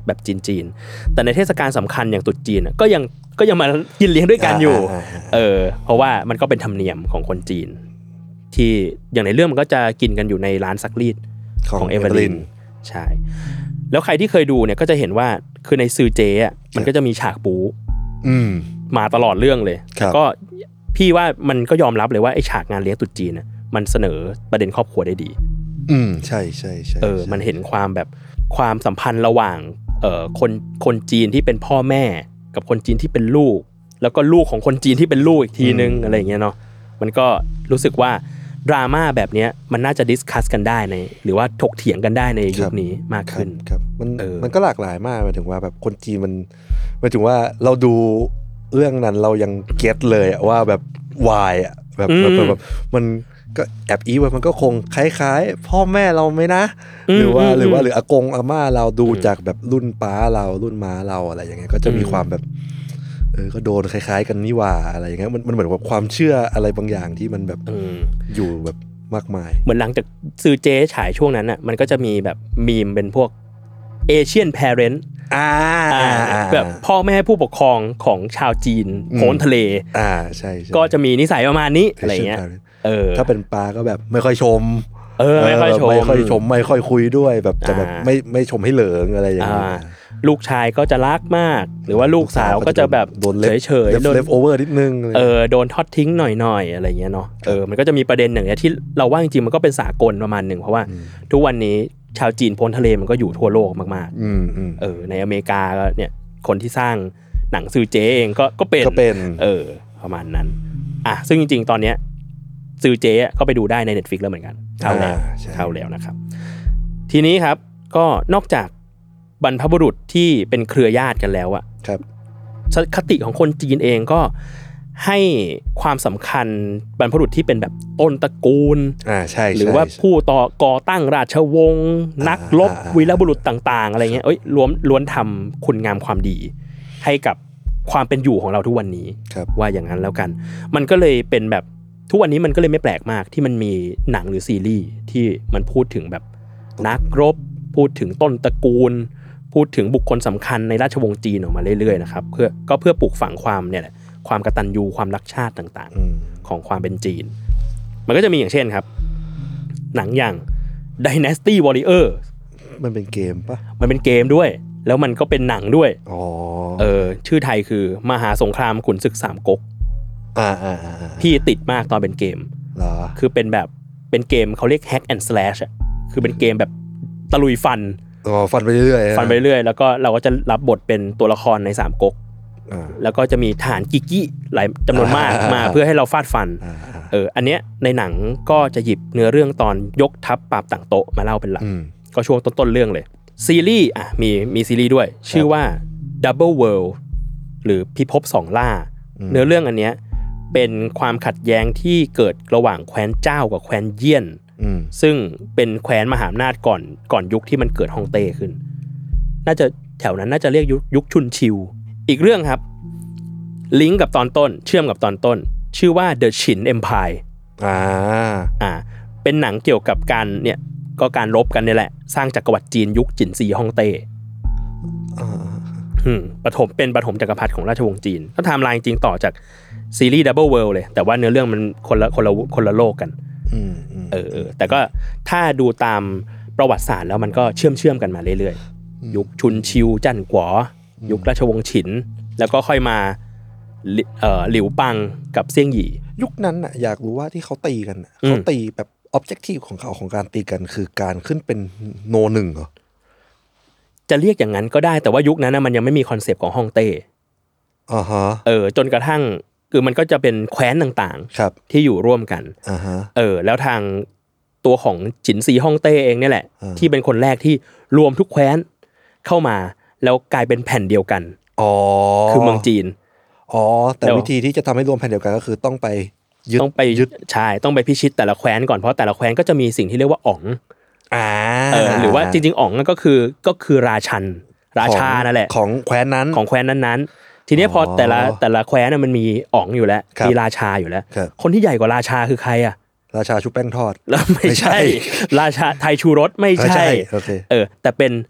แบบจีนๆแต่ในเทศกาลสำคัญอย่างตรุษจีนก็ยังก็ยังมากินเลี้ยงด้วยกันอยู่เออเพราะว่ามันก็เป็นธรรมเนียมของคนจีนที่อย่างในเรื่องมันก็จะกินกันอยู่ในร้านซักรีดของเอเวอร์ลินใช่แล้วใครที่เคยดูเนี่ยก็จะเห็นว่าคือในซือเจ๊อ่ะมันก็จะมีฉากปูมาตลอดเรื่องเลยก็พี่ว่ามันก็ยอมรับเลยว่าไอ้ฉากงานเลี้ยงตรุษจีนน่ะมันเสนอประเด็นครอบครัวได้ดีอืมใช่ใช่ใช่เออมันเห็นความแบบความสัมพันธ์ระหว่างเอ่อคนคนจีนที่เป็นพ่อแม่กับคนจีนที่เป็นลูกแล้วก็ลูกของคนจีนที่เป็นลูกอีกทีนึงอะไรอย่างเงี้ยเนาะมันก็รู้สึกว่าดราม่าแบบเนี้ยมันน่าจะดิสคัสกันได้ในหรือว่าถกเถียงกันได้ในยุคนี้มากขึ้นครับมันมันก็หลากหลายมากหมายถึงว่าแบบคนจีนมันหมายถึงว่าเราดูเรื่องนั้นเรายังเก็ตเลยว่าแบบวายอ่ะแบบแบบมันก็แอบอีว่ามันก็คงคล้ายๆพ่อแม่เราไหมนะหรือว่าหรือว่าหรืออากงอาม่าเราดูจากแบบรุ่นป้าเรารุ่นม้าเราอะไรอย่างเงี้ยก็จะมีความแบบเออก็โดนคล้ายๆกันนี่หว่าอะไรอย่างเงี้ยมันมันเหมือนกับความเชื่ออะไรบางอย่างที่มันแบบอยู่แบบมากมายเหมือนหลังจากซื้อเจ๊ฉายช่วงนั้นอ่ะมันก็จะมีแบบมีมเป็นพวกเอเชียนแพเรนต์อ่าแบบพ่อแม่ผู้ปกครองของชาวจีนโพ้นทะเลอ่าใช่ก็จะมีนิสัยประมาณนี้อะไรเงี้ยเออถ้าเป็นปลาก็แบบไม่ค่อยชมเออไม่ค่อยชมไม่ค่อยชมไม่ค่อยคุยด้วยแบบจะแบบไม่ไม่ชมให้เหลิงอะไรอย่างเงี้ยลูกชายก็จะรักมากหรือว่าลูกสาวก็จะแบบเฉยๆโดนเลฟโอเวอร์นิดนึงเออโดนทอดทิ้งหน่อยๆอะไรเงี้ยเนาะเออมันก็จะมีประเด็นอย่างเงี้ยที่เราว่าจริงๆมันก็เป็นสากลประมาณนึงเพราะว่าทุกวันนี้ชาวจีนพ้นทะเลมันก็อยู่ทั่วโลกมากๆเออในอเมริกาก็เนี่ยคนที่สร้างหนังซือเจ๊เองก็ก็เป็นเออประมาณนั้นอ่ะซึ่งจริงๆตอนเนี้ยซือเจ๊ก็ไปดูได้ใน Netflix แล้วเหมือนกันเข้าแล้วเข้าแล้วนะครับทีนี้ครับก็นอกจากบรรพบุรุษที่เป็นเครือญาติกันแล้วอะครับคติของคนจีนเองก็ให้ความสำคัญบรรพบุรุษที่เป็นแบบต้นตระกูลอ่าใช่หรือว่าผู้ต่อก่อตั้งราชวงศ์นักรบวีรบุรุษต่างๆอะไรเงี้ยเอ้ยล้วนล้วนทำคุณงามความดีให้กับความเป็นอยู่ของเราทุกวันนี้ว่าอย่างนั้นแล้วกันมันก็เลยเป็นแบบทุกวันนี้มันก็เลยไม่แปลกมากที่มันมีหนังหรือซีรีส์ที่มันพูดถึงแบบนักรบพูดถึงต้นตระกูลพูดถึงบุคคลสำคัญในราชวงศ์จีนออกมาเรื่อยๆนะครับเพื่อก็เพื่อปลูกฝังความเนี่ยแหละความกตัญญูความรักชาติต่างๆของความเป็นจีนมันก็จะมีอย่างเช่นครับหนังอย่าง Dynasty Warrior มันเป็นเกมปะมันเป็นเกมด้วยแล้วมันก็เป็นหนังด้วยอ๋อเออชื่อไทยคือมหาสงครามขุนศึกสามก๊กอ่าๆๆพี่ติดมากตอนเป็นเกมเหรอคือเป็นแบบเป็นเกมเขาเรียก hack and slash อ่ะคือเป็นเกมแบบตะลุยฟันอ๋อฟันไปเรื่อยๆฟันไปเรื่อยแล้วก็เราก็จะรับบทเป็นตัวละครในสามก๊กแล้วก็จะมีทหารกิกิหลายจำนวนมากมาเพื่อให้เราฟาดฟันเอออันเนี้ยในหนังก็จะหยิบเนื้อเรื่องตอนยกทัพปราบต่างโต๊ะมาเล่าเป็นหลักก็ช่วงต้นๆเรื่องเลยซีรีส์อ่ะมีมีซีรีส์ด้วยชื่อว่า Double World หรือพิภพสองล่าเนื้อเรื่องอันเนี้ยเป็นความขัดแย้งที่เกิดระหว่างแคว้นเจ้ากับแคว้นเยี่ยนซึ่งเป็นแคว้นมหาอำนาจก่อนก่อนยุคที่มันเกิดฮ่องเต้ขึ้นน่าจะแถวนั้นน่าจะเรียกยุคยุคชุนชิวอีกเรื่องครับลิงก์กับตอนต้นเชื่อมกับตอนต้นชื่อว่า The Qin Empire อ่าอ่าเป็นหนังเกี่ยวกับการเนี่ยก็การรบกันนี่แหละสร้างจักรวรรดิจีนยุคจินซีฮ่องเต้อ่าอืมปฐมเป็นปฐมจักรพรรดิของราชวงศ์จีนก็ไทม์ไลน์จริงต่อจากซีรีส์ Double World เลยแต่ว่าเนื้อเรื่องมันคนละคนละคนละโลกกันอืมเออแต่ก็ถ้าดูตามประวัติศาสตร์แล้วมันก็เชื่อมเชื่อมกันมาเรื่อยๆยุคชุนชิวจั่นก๋วยุคราชวงศ์ฉินแล้วก็ค่อยมาเอ่อหลิวปังกับเซี่ยงหยี่ยุคนั้นน่ะอยากรู้ว่าที่เขาตีกันเขาตีแบบออบเจกทีฟของเขาของการตีกันคือการขึ้นเป็นโนหนึ่งเหรอจะเรียกอย่างนั้นก็ได้แต่ว่ายุคนั้นนะมันยังไม่มีคอนเซปต์ของฮ่องเต้อ่าฮะเออจนกระทั่งคือมันก็จะเป็นแคว้นต่างๆครับที่อยู่ร่วมกันอ่าฮะเออแล้วทางตัวของจินซีฮ่องเต้เองนี่แหละที่เป็นคนแรกที่รวมทุกแคว้นเข้ามาแล้วกลายเป็นแผ่นเดียวกันอ๋อคือเมืองจีนอ๋อแต่วิธีที่จะทำให้รวมแผ่นเดียวกันก็คือต้องไปยึดต้องไปยึดใช่ต้องไปพิชิตแต่ละแคว้นก่อนเพราะแต่ละแคว้นก็จะมีสิ่งที่เรียกว่าอ๋องอ่าเออหรือว่าจริงๆอ๋องก็คือก็คือราชันราชานั่นแหละของแคว้นนั้นของแคว้นนั้นๆทีนี้พอแต่ละแต่ละแคว้นน่ะมันมีอ๋องอยู่แล้วมีราชาอยู่แล้วคนที่ใหญ่กว่าราชาคือใครอ่ะราชาชุบแป้งทอดแล้วไม่ใช่ราชาไทยชูรสไม่ใช่เออแต่เป็น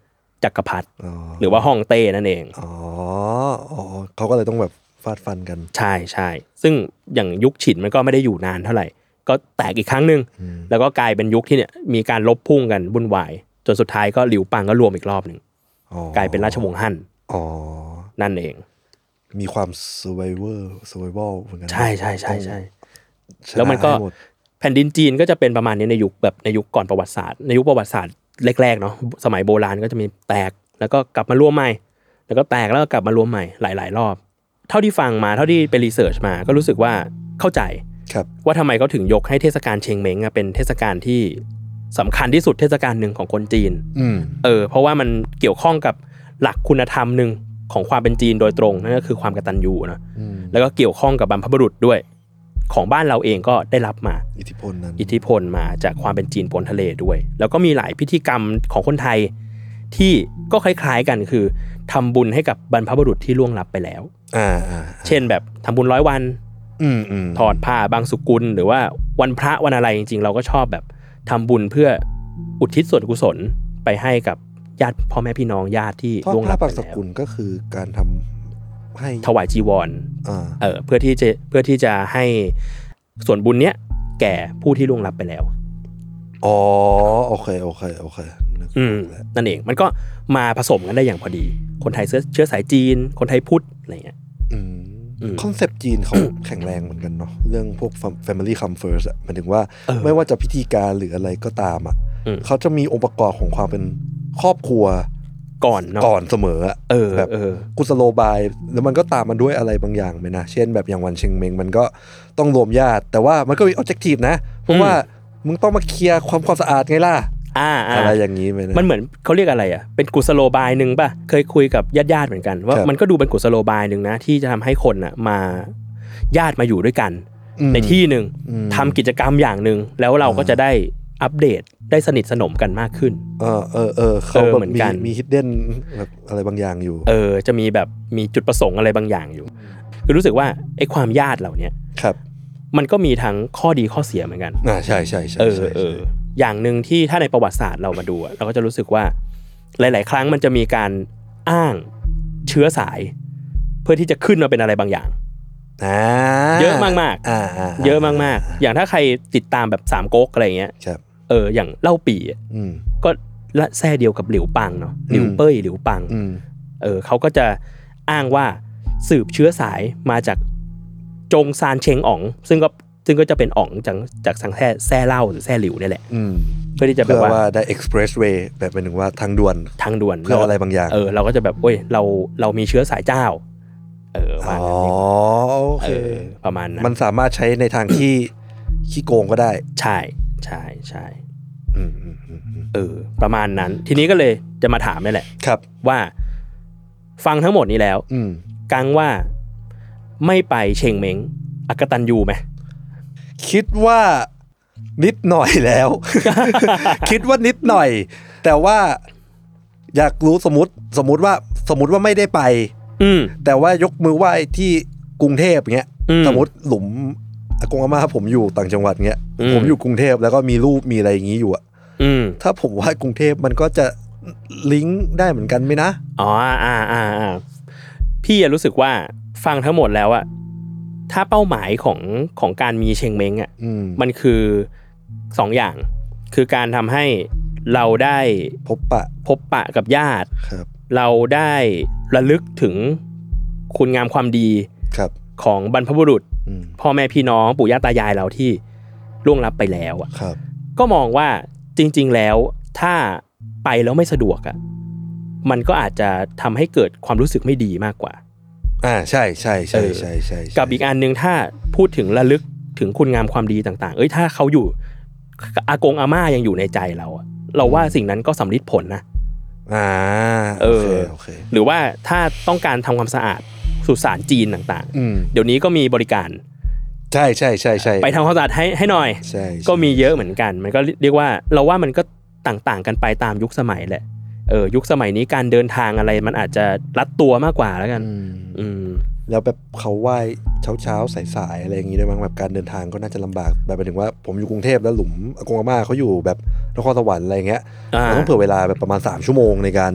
จักรพรรดิหรือว่าฮ่องเต้นั่นเองอ๋ออ๋อเขาก็เลยต้องแบบฟาดฟันกันใช่ใช่ซึ่งอย่างยุคฉินมันก็ไม่ได้อยู่นานเท่าไหร่ก็แตกอีกครั้งนึงแล้วก็กลายเป็นยุคที่เนี่ยมีการลบพุ่งกันวุ่นวายจนสุดท้ายก็หลิวปังก็รวมอีกรอบนึงกลายเป็นราชวงศ์ฮั่นอ๋อนั่นเองมีความ survivor survival เหมือนกันใช่ใช่ใช่ใช่แล้วมันก็แผ่นดินจีนก็จะเป็นประมาณนี้ในยุคแบบในยุคก่อนประวัติศาสตร์ในยุคประวัติศาสตร์แรกๆเนาะสมัยโบราณก็จะมีแตกแล้วก็กลับมารวมใหม่แล้วก็แตกแล้วก็กลับมารวมใหม่หลายๆรอบเท่าที่ฟังมาเท่าที่ไปรีเสิร์ชมาก็รู้สึกว่าเข้าใจว่าทำไมเขาถึงยกให้เทศกาลเชงเม้งเป็นเทศกาลที่สำคัญที่สุดเทศกาลหนึ่งของคนจีนเออเพราะว่ามันเกี่ยวข้องกับหลักคุณธรรมหนึ่งของความเป็นจีนโดยตรงนั่นก็คือความกตัญญูนะแล้วก็เกี่ยวข้องกับบรรพบุรุษด้วยของบ้านเราเองก็ได้รับมาอิทธิพลนั้นอิทธิพลมาจากความเป็นจีนพ้นทะเลด้วยแล้วก็มีหลายพิธีกรรมของคนไทยที่ก็คล้ายๆกันคือทำบุญให้กับบรรพบุรุษที่ล่วงลับไปแล้วอ่าเช่นแบบทำบุญร้อยวันถอดผ้าบางสุกุลหรือว่าวันพระวันอะไรจริงๆเราก็ชอบแบบทำบุญเพื่ออุทิศส่วนกุศลไปให้กับญาติพ่อแม่พี่น้องญาติที่ล่วงลับไปแล้วบางสุกุลก็คือการทำให้ถวายจีวรเออเพื่อที่จะเพื่อที่จะให้ส่วนบุญเนี้ยแก่ผู้ที่ล่วงลับไปแล้วอ๋อโอเคโอเคโอเคอืมนั่นเองมันก็มาผสมกันได้อย่างพอดีคนไทยเชื้อสายจีนคนไทยพุทธอะไรเงี้ยคอนเซปต์จีนเขาแข็งแรงเหมือนกันเนาะเรื่องพวก family come first อ่ะหมายถึงว่าไม่ว่าจะพิธีการหรืออะไรก็ตามอ่ะเขาจะมีองค์ประกอบของความเป็นครอบครัวก่อนเนาะก่อนเสมออ่ะแบบกุศโลบายแล้วมันก็ตามมาด้วยอะไรบางอย่างไหมนะเช่นแบบอย่างวันเชงเม้งมันก็ต้องรวมญาติแต่ว่ามันก็มี objective นะเพราะว่ามึงต้องมาเคลียร์ความความสะอาดไงล่ะอ่าอะไรอย่างนี้ไหมนะมันเหมือนเขาเรียกอะไรอ่ะเป็นกุศโลบายนึงป่ะเคยคุยกับญาติๆเหมือนกันว่ามันก็ดูเป็นกุศโลบายนึงนะที่จะทำให้คนอ่ะมาญาติมาอยู่ด้วยกันในที่นึงทำกิจกรรมอย่างนึงแล้วเราก็จะได้อัปเดตได้สนิทสนมกันมากขึ้นเออเออเออเขาแบบมีมี hidden แบบอะไรบางอย่างอยู่เออจะมีแบบมีจุดประสงค์อะไรบางอย่างอยู่คือรู้สึกว่าไอ้ความญาติเหล่านี้ครับมันก็มีทั้งข้อดีข้อเสียเหมือนกันอ่าใช่ใช่ใช่เออเอออย่างนึงที่ถ้าในประวัติศาสตร์เรามาดูเราก็จะรู้สึกว่าหลายๆครั้งมันจะมีการอ้างเชื้อสายเพื่อที่จะขึ้นมาเป็นอะไรบางอย่างเยอะมากๆเยอะมากๆอย่างถ้าใครติดตามแบบสามก๊กอะไรเงี้ยเอออย่างเล่าปี่ก็ละแท้เดียวกับหลิวปังเนาะหลิวเป้ยหลิวปังเออเขาก็จะอ้างว่าสืบเชื้อสายมาจากจงซานเชงอ๋องซึ่งก็ซึ่งก็จะเป็นอ๋องจากจากสังแท่แซ่เล่าหรือแซ่หลิวนี่แหละเพื่อที่จะแบบว่าได้ expressway แบบเป็นถึงว่าทางด่วนทางด่วนเพื่ออะไรบางอย่างเออเราก็จะแบบโอ้ยเราเรามีเชื้อสายเจ้าเออว่าอ๋อโอเคประมาณนั้นมันสามารถใช้ในทางที่ขี้โกงก็ได้ใช่ใช่ใช่เออประมาณนั้นทีนี้ก็เลยจะมาถามนี่แหละครับว่าฟังทั้งหมดนี้แล้วกังว่าไม่ไปเชงเม้งอกตัญญูไหมคิดว่านิดหน่อยแล้ว คิดว่านิดหน่อยแต่ว่าอยากรู้สมมติสมมติว่าสมมติว่าไม่ได้ไปแต่ว่ายกมือไหว้ที่กรุงเทพเงี้ยสมมติหลุมอากงอาม่าผมอยู่ต่างจังหวัดเงี้ยผมอยู่กรุงเทพแล้วก็มีรูปมีอะไรอย่างงี้อยู่อ่ะถ้าผมไหว้กรุงเทพมันก็จะลิงก์ได้เหมือนกันไหมนะอ๋ออ่าอ่าอ่าพี่รู้สึกว่าฟังทั้งหมดแล้วอะถ้าเป้าหมายของของการมีเชงเม้งอ่ะมันคือสองอย่างคือการทำให้เราได้พบปะพบปะกับญาติเราได้ระลึกถึงคุณงามความดีของบรรพบุรุษพ่อแม่พี่น้องปู่ย่าตายายเราที่ล่วงลับไปแล้วอ่ะก็มองว่าจริงๆแล้วถ้าไปแล้วไม่สะดวกอ่ะมันก็อาจจะทำให้เกิดความรู้สึกไม่ดีมากกว่าอ่าใช่ใช่ใช่ใช่ใช่กับอีกอันนึงถ้าพูดถึงระลึกถึงคุณงามความดีต่างๆเอ้ยถ้าเขาอยู่อากงอาม่ายังอยู่ในใจเราอะเราว่าสิ่งนั้นก็สำลิดผลนะอ่าเออโอเคหรือว่าถ้าต้องการทำความสะอาดสุสานจีนต่างๆเดี๋ยวนี้ก็มีบริการใช่ใช่ใช่ใช่ไปทำความสะอาดให้ให้หน่อยก็มีเยอะเหมือนกันมันก็เรียกว่าเราว่ามันก็ต่างๆกันไปตามยุคสมัยแหละเออยุคสมัยนี้การเดินทางอะไรมันอาจจะรัดตัวมากกว่าแล้วกันอืมแล้วแบบเขาไหว้เช้าๆสายๆอะไรอย่างงี้ด้วยมั้งแบบการเดินทางก็น่าจะลำบากแบบหมายถึงว่าผมอยู่กรุงเทพแล้วหลุมอากงอาม่าเขาอยู่แบบนครสวรรค์อะไรเงี้ยเราต้องเผื่อเวลาแบบประมาณสามชั่วโมงในการแบบ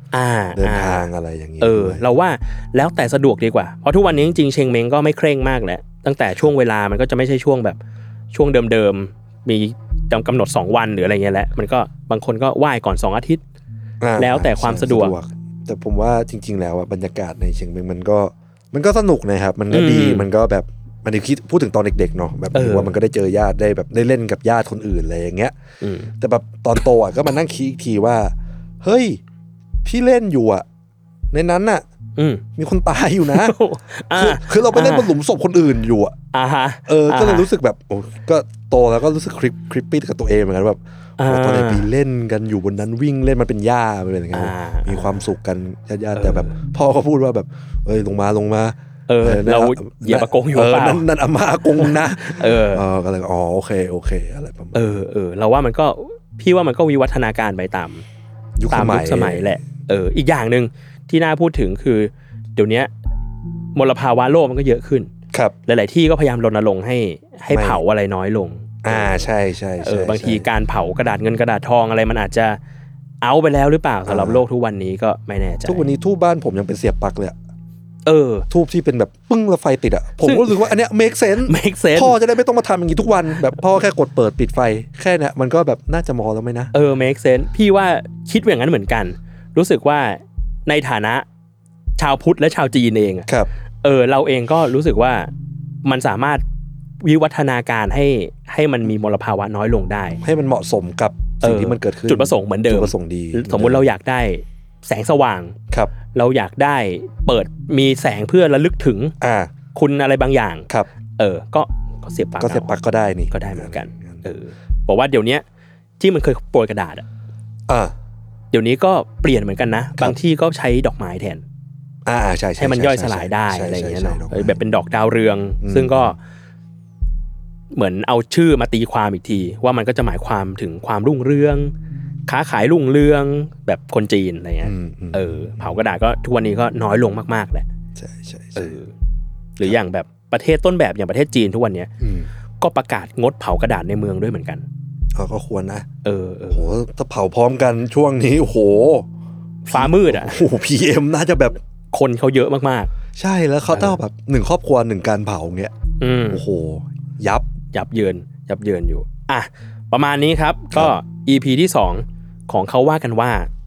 เดินทางอะไรอย่างนี้เออเราว่าแล้วแต่สะดวกดีกว่าเพราะทุกวันนี้จริงๆเชงเม้งก็ไม่เคร่งมากแล้วตั้งแต่ช่วงเวลามันก็จะไม่ใช่ช่วงแบบช่วงเดิมๆมีจำกำหนดสองวันหรืออะไรเงี้ยแหละมันก็บางคนก็ไหว้ก่อนสองอาทิตย์แล้วแต่ความสะดวกแต่ผมว่าจริงๆแล้วบรรยากาศในเชียงเม้งมันก็มันก็สนุกนะครับมันก็ดีมันก็แบบมันคิดพูดถึงตอนเด็กๆเนาะแบบว่ามันก็ได้เจอญาติได้แบบได้เล่นกับญาติคนอื่นอะไรอย่างเงี้ยแต่แบบตอนโตอ่ะก็มานั่งคิดอีกทีว่าเฮ้ยที่เล่นอยู่อ่ะในนั้นน่ะมีคนตายอยู่นะคือคือเราไปเล่นบนหลุมศพคนอื่นอยู่อ่ะเออก็เลยรู้สึกแบบโอ้ก็โตแล้วก็รู้สึกคลิปคลิปปี้กับตัวเองเหมือนกันแบบตอนเด็กไปเล่นกันอยู่บนนั้นวิ่งเล่นมันเป็นหญ้าเป็นอะไรเงี้ยมีความสุขกันญาติๆแต่แบบพ่อเขาพูดว่าแบบเอ้ยลงมาลงมาเออเราเหยียบอากงอยู่เปล่านั่นอาม่าอากงนะเออเออก็เลยอ๋อโอเคโอเคอะไรประมาณเออเออเราว่ามันก็พี่ว่ามันก็วิวัฒนาการไปตามยุคสมัยสมัยแหละเอออีกอย่างนึงที่น่าพูดถึงคือเดี๋ยวนี้มลภาวะโลกมันก็เยอะขึ้นครับหลายๆที่ก็พยายามรณรงค์ให้ให้เผาอะไรน้อยลงอ่าใช่ใช่เออบางทีการเผากระดาษเงินกระดาษทองอะไรมันอาจจะเอาไปแล้วหรือเปล่าสำหรับโลกทุกวันนี้ก็ไม่แน่ใจทุกวันนี้ทูบบ้านผมยังเป็นเสียบปลั๊กเลยเออทูบที่เป็นแบบปึ้งแล้วไฟติดอ่ะผมก็รู้สึกว่าอันเนี้ย make sense make sense พ่อจะได้ไม่ต้องมาทำอย่างนี้ทุกวันแบบพ่อแค่กดเปิดปิดไฟแค่เนี้ยมันก็แบบน่าจะมอแล้วไหมนะเออ make sense พี่ว่าคิดอย่างนั้นเหมือนกันรู้สึกว่าในฐานะชาวพุทธและชาวจีนเองครับเออเราเองก็รู้สึกว่ามันสามารถวิวัฒนาการให้ให้มันมีมลภาวะน้อยลงได้ให้มันเหมาะสมกับสิ่งที่มันเกิดขึ้นจุดประสงค์เหมือนเดิมจุดประสงค์ดีสมมุติเราอยากได้แสงสว่างครับเราอยากได้เปิดมีแสงเพื่อระลึกถึงอ่าคุณอะไรบางอย่างครับเออก็ก็เสียบปลั๊กก็เสียบปลั๊กก็ได้นี่ก็ได้เหมือนกันเออบอกว่าเดี๋ยวนี้ที่มันเคยโปรยกระดาษอ่ะอ่าเดี๋ยวนี้ก็เปลี่ยนเหมือนกันนะบางที่ก็ใช้ดอกไม้แทนอ่าใช่ให้มันย่อยสลายได้อะไรอย่างเงี้ยเนาะแบบเป็นดอกดาวเรืองซึ่งก็เหมือนเอาชื่อมาตีความอีกทีว่ามันก็จะหมายความถึงความรุ่งเรืองค้าขายรุ่งเรืองแบบคนจีนอะไรเงี้ยเออเผากระดาษก็ทุกวันนี้ก็น้อยลงมากๆแหละใช่ใช่เออหรืออย่างแบบประเทศต้นแบบอย่างประเทศจีนทุกวันนี้ก็ประกาศงดเผากระดาษในเมืองด้วยเหมือนกันเขาก็ควรนะเออเออโหถ้าเผาพร้อมกันช่วงนี้โอ้โหฟ้ามืดอ่ะโอ้โห พี เอ็ม น่าจะแบบคนเขาเยอะมากๆใช่แล้วเขาต้องแบบหนึ่งครอบครัวหนึ่งการเผาเงี้ยโอ้โหยับยับเยินยับเยินอยู่อ่ะประมาณนี้ครับก็ อี พี ที่สองของเขาว่ากันว่า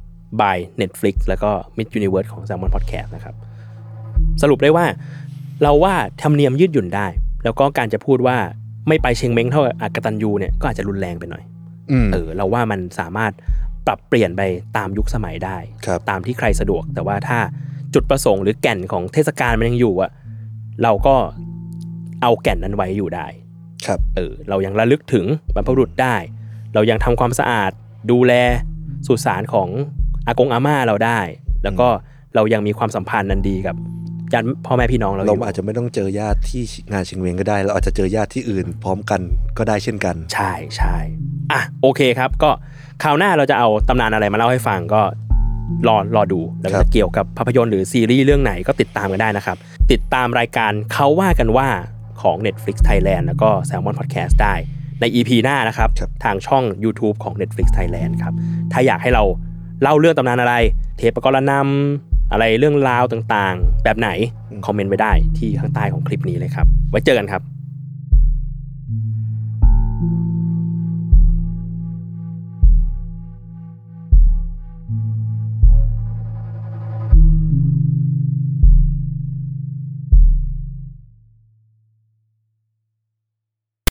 by Netflix แล้วก็ Mid Universe ของ Salmon Podcast นะครับสรุปได้ว่าเราว่าธรรมเนียมยืดหยุ่นได้แล้วก็การจะพูดว่าไม่ไปเชงเม้งเท่าอากตันยูเนี่ยก็อาจจะรุนแรงไปหน่อยเออเราว่ามันสามารถปรับเปลี่ยนไปตามยุคสมัยได้ตามที่ใครสะดวกแต่ว่าถ้าจุดประสงค์หรือแก่นของเทศกาลมันยังอยู่อะเราก็เอาแก่นนั้นไว้อยู่ได้ครับเออเรายังระลึกถึงบรรพบุรุษได้เรายังทำความสะอาดดูแลสุสานของอากงอาม่าเราได้แล้วก็เรายังมีความสัมพันธ์นันดีกับญาติพ่อแม่พี่น้องเราเราอาจจะไม่ต้องเจอญาติที่งานเชียงเม้งก็ได้เราอาจจะเจอญาติที่อื่นพร้อมกันก็ได้เช่นกันใช่ใช่อ่ะโอเคครับก็คราวหน้าเราจะเอาตำนานอะไรมาเล่าให้ฟังก็รอรอดูแล้วจะเกี่ยวกับภาพยนตร์หรือซีรีส์เรื่องไหนก็ติดตามกันได้นะครับติดตามรายการเขาว่ากันว่าของ Netflix Thailand แล้วก็ Salmon Podcast ได้ใน อี พี หน้านะครับทางช่อง YouTube ของ Netflix Thailand ครับถ้าอยากให้เราเล่าเรื่องตำนานอะไรเทปกรณำอะไรเรื่องราวต่างๆแบบไหนคอมเมนต์ไว้ได้ที่ข้างใต้ของคลิปนี้เลยครับไว้เจอกันครับ